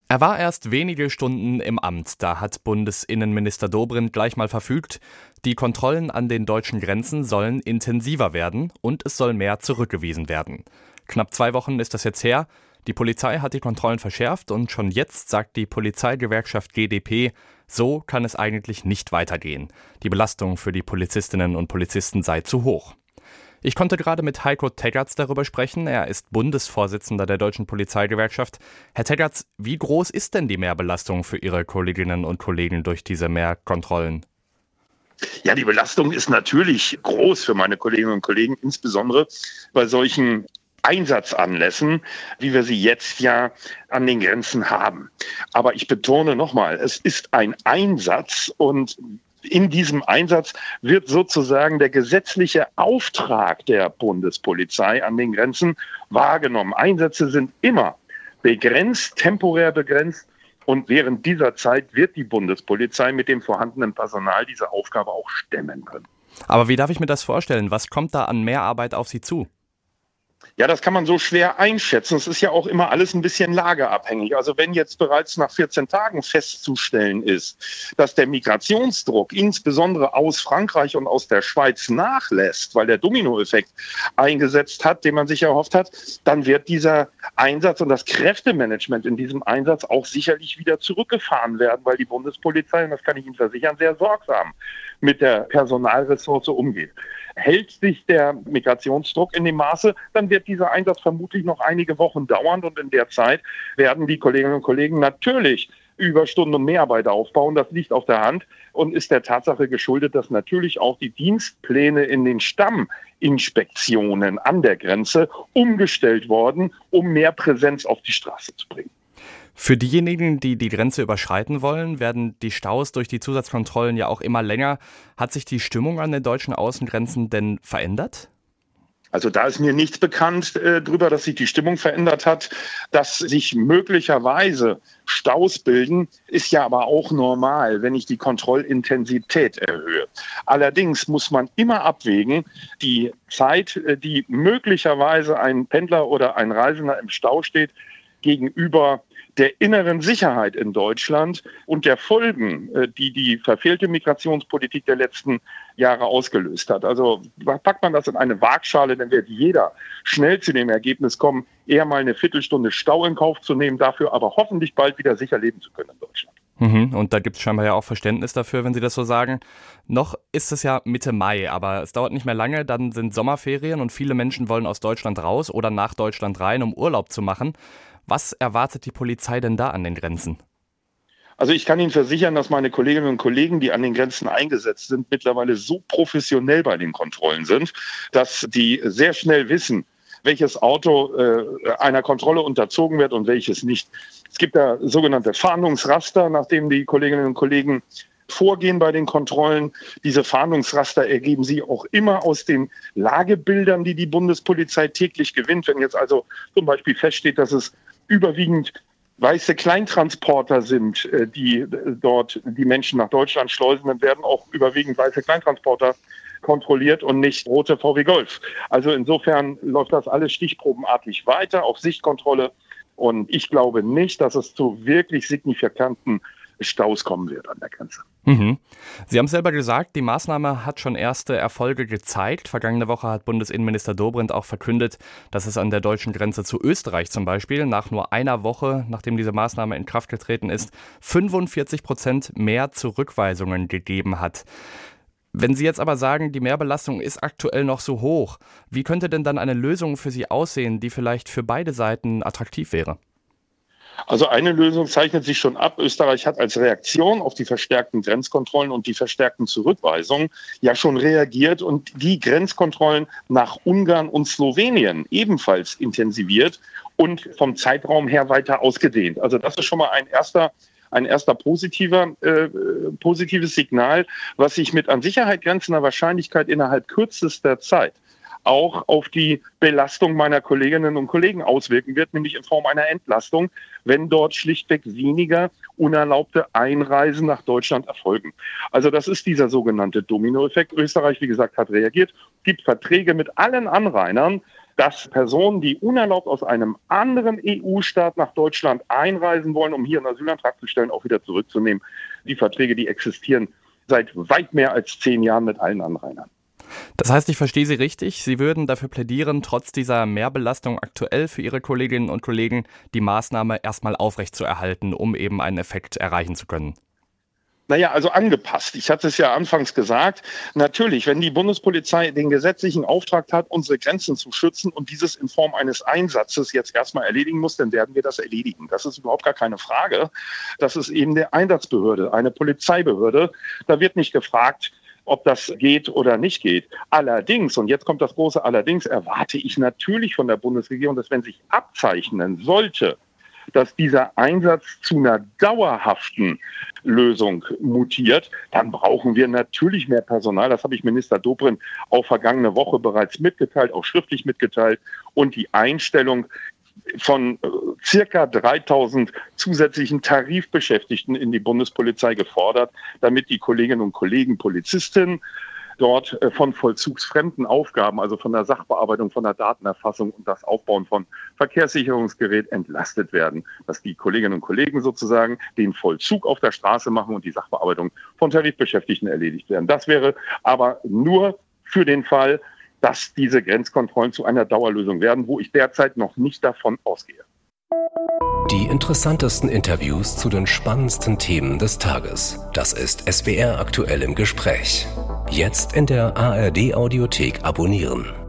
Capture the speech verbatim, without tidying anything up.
Er war erst wenige Stunden im Amt, da hat Bundesinnenminister Dobrindt gleich mal verfügt, die Kontrollen an den deutschen Grenzen sollen intensiver werden und es soll mehr zurückgewiesen werden. Knapp zwei Wochen ist das jetzt her, die Polizei hat die Kontrollen verschärft und schon jetzt sagt die Polizeigewerkschaft G d P, so kann es eigentlich nicht weitergehen. Die Belastung für die Polizistinnen und Polizisten sei zu hoch. Ich konnte gerade mit Heiko Teggerts darüber sprechen. Er ist Bundesvorsitzender der Deutschen Polizeigewerkschaft. Herr Teggerts, wie groß ist denn die Mehrbelastung für Ihre Kolleginnen und Kollegen durch diese Mehrkontrollen? Ja, die Belastung ist natürlich groß für meine Kolleginnen und Kollegen, insbesondere bei solchen Einsatzanlässen, wie wir sie jetzt ja an den Grenzen haben. Aber ich betone nochmal, es ist ein Einsatz und in diesem Einsatz wird sozusagen der gesetzliche Auftrag der Bundespolizei an den Grenzen wahrgenommen. Einsätze sind immer begrenzt, temporär begrenzt. Und während dieser Zeit wird die Bundespolizei mit dem vorhandenen Personal diese Aufgabe auch stemmen können. Aber wie darf ich mir das vorstellen? Was kommt da an Mehrarbeit auf Sie zu? Ja, das kann man so schwer einschätzen. Es ist ja auch immer alles ein bisschen lageabhängig. Also wenn jetzt bereits nach vierzehn Tagen festzustellen ist, dass der Migrationsdruck insbesondere aus Frankreich und aus der Schweiz nachlässt, weil der Dominoeffekt eingesetzt hat, den man sich erhofft hat, dann wird dieser Einsatz und das Kräftemanagement in diesem Einsatz auch sicherlich wieder zurückgefahren werden, weil die Bundespolizei, und das kann ich Ihnen versichern, sehr sorgsam mit der Personalressource umgeht. Hält sich der Migrationsdruck in dem Maße, dann wird dieser Einsatz vermutlich noch einige Wochen dauern und in der Zeit werden die Kolleginnen und Kollegen natürlich Überstunden und Mehrarbeit aufbauen. Das liegt auf der Hand und ist der Tatsache geschuldet, dass natürlich auch die Dienstpläne in den Stamminspektionen an der Grenze umgestellt wurden, um mehr Präsenz auf die Straße zu bringen. Für diejenigen, die die Grenze überschreiten wollen, werden die Staus durch die Zusatzkontrollen ja auch immer länger. Hat sich die Stimmung an den deutschen Außengrenzen denn verändert? Also da ist mir nichts bekannt äh, darüber, dass sich die Stimmung verändert hat. Dass sich möglicherweise Staus bilden, ist ja aber auch normal, wenn ich die Kontrollintensität erhöhe. Allerdings muss man immer abwägen, die Zeit, die möglicherweise ein Pendler oder ein Reisender im Stau steht, gegenüber der inneren Sicherheit in Deutschland und der Folgen, die die verfehlte Migrationspolitik der letzten Jahre ausgelöst hat. Also packt man das in eine Waagschale, dann wird jeder schnell zu dem Ergebnis kommen, eher mal eine Viertelstunde Stau in Kauf zu nehmen, dafür aber hoffentlich bald wieder sicher leben zu können in Deutschland. Mhm, und da gibt es scheinbar ja auch Verständnis dafür, wenn Sie das so sagen. Noch ist es ja Mitte Mai, aber es dauert nicht mehr lange, dann sind Sommerferien und viele Menschen wollen aus Deutschland raus oder nach Deutschland rein, um Urlaub zu machen. Was erwartet die Polizei denn da an den Grenzen? Also ich kann Ihnen versichern, dass meine Kolleginnen und Kollegen, die an den Grenzen eingesetzt sind, mittlerweile so professionell bei den Kontrollen sind, dass die sehr schnell wissen, welches Auto äh, einer Kontrolle unterzogen wird und welches nicht. Es gibt da sogenannte Fahndungsraster, nachdem die Kolleginnen und Kollegen vorgehen bei den Kontrollen. Diese Fahndungsraster ergeben sie auch immer aus den Lagebildern, die die Bundespolizei täglich gewinnt. Wenn jetzt also zum Beispiel feststeht, dass es überwiegend weiße Kleintransporter sind, die dort die Menschen nach Deutschland schleusen, dann werden auch überwiegend weiße Kleintransporter kontrolliert und nicht rote V W Golf. Also insofern läuft das alles stichprobenartig weiter auf Sichtkontrolle. Und ich glaube nicht, dass es zu wirklich signifikanten Staus kommen wird an der Grenze. Mhm. Sie haben selber gesagt, die Maßnahme hat schon erste Erfolge gezeigt. Vergangene Woche hat Bundesinnenminister Dobrindt auch verkündet, dass es an der deutschen Grenze zu Österreich zum Beispiel nach nur einer Woche, nachdem diese Maßnahme in Kraft getreten ist, fünfundvierzig Prozent mehr Zurückweisungen gegeben hat. Wenn Sie jetzt aber sagen, die Mehrbelastung ist aktuell noch so hoch, wie könnte denn dann eine Lösung für Sie aussehen, die vielleicht für beide Seiten attraktiv wäre? Also eine Lösung zeichnet sich schon ab. Österreich hat als Reaktion auf die verstärkten Grenzkontrollen und die verstärkten Zurückweisungen ja schon reagiert und die Grenzkontrollen nach Ungarn und Slowenien ebenfalls intensiviert und vom Zeitraum her weiter ausgedehnt. Also das ist schon mal ein erster Ein erster positiver, äh, positives Signal, was sich mit an Sicherheit grenzender Wahrscheinlichkeit innerhalb kürzester Zeit auch auf die Belastung meiner Kolleginnen und Kollegen auswirken wird, nämlich in Form einer Entlastung, wenn dort schlichtweg weniger unerlaubte Einreisen nach Deutschland erfolgen. Also das ist dieser sogenannte Dominoeffekt. Österreich, wie gesagt, hat reagiert, gibt Verträge mit allen Anrainern, dass Personen, die unerlaubt aus einem anderen E U-Staat nach Deutschland einreisen wollen, um hier einen Asylantrag zu stellen, auch wieder zurückzunehmen. Die Verträge, die existieren seit weit mehr als zehn Jahren mit allen Anrainern. Das heißt, ich verstehe Sie richtig, Sie würden dafür plädieren, trotz dieser Mehrbelastung aktuell für Ihre Kolleginnen und Kollegen die Maßnahme erstmal aufrechtzuerhalten, um eben einen Effekt erreichen zu können. Naja, also angepasst. Ich hatte es ja anfangs gesagt. Natürlich, wenn die Bundespolizei den gesetzlichen Auftrag hat, unsere Grenzen zu schützen und dieses in Form eines Einsatzes jetzt erstmal erledigen muss, dann werden wir das erledigen. Das ist überhaupt gar keine Frage. Das ist eben eine Einsatzbehörde, eine Polizeibehörde. Da wird nicht gefragt, ob das geht oder nicht geht. Allerdings, und jetzt kommt das große Allerdings, erwarte ich natürlich von der Bundesregierung, dass wenn sich abzeichnen sollte, dass dieser Einsatz zu einer dauerhaften Lösung mutiert, dann brauchen wir natürlich mehr Personal. Das habe ich Minister Dobrindt auch vergangene Woche bereits mitgeteilt, auch schriftlich mitgeteilt. Und die Einstellung von äh, circa dreitausend zusätzlichen Tarifbeschäftigten in die Bundespolizei gefordert, damit die Kolleginnen und Kollegen Polizisten dort äh, von vollzugsfremden Aufgaben, also von der Sachbearbeitung, von der Datenerfassung und das Aufbauen von Verkehrssicherungsgerät entlastet werden. Dass die Kolleginnen und Kollegen sozusagen den Vollzug auf der Straße machen und die Sachbearbeitung von Tarifbeschäftigten erledigt werden. Das wäre aber nur für den Fall, dass diese Grenzkontrollen zu einer Dauerlösung werden, wo ich derzeit noch nicht davon ausgehe. Die interessantesten Interviews zu den spannendsten Themen des Tages. Das ist S W R aktuell im Gespräch. Jetzt in der A R D Audiothek abonnieren.